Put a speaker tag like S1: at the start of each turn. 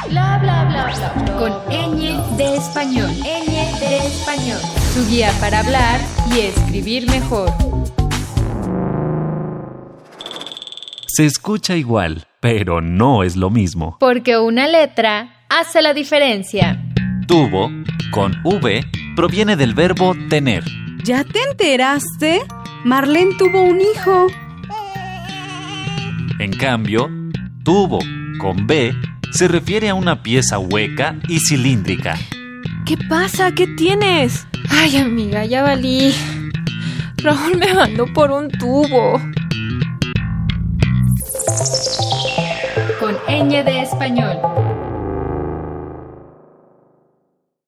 S1: Bla bla bla bla. Con ñ de español. ñ de español. Su guía para hablar y escribir mejor.
S2: Se escucha igual, pero no es lo mismo.
S1: Porque una letra hace la diferencia.
S2: Tuvo, con V, proviene del verbo tener.
S3: ¿Ya te enteraste? Marlene tuvo un hijo.
S2: En cambio, tubo, con B, se refiere a una pieza hueca y cilíndrica.
S3: ¿Qué pasa? ¿Qué tienes?
S4: Ay, amiga, ya valí. Raúl me mandó por un tubo.
S1: Con ñ de español.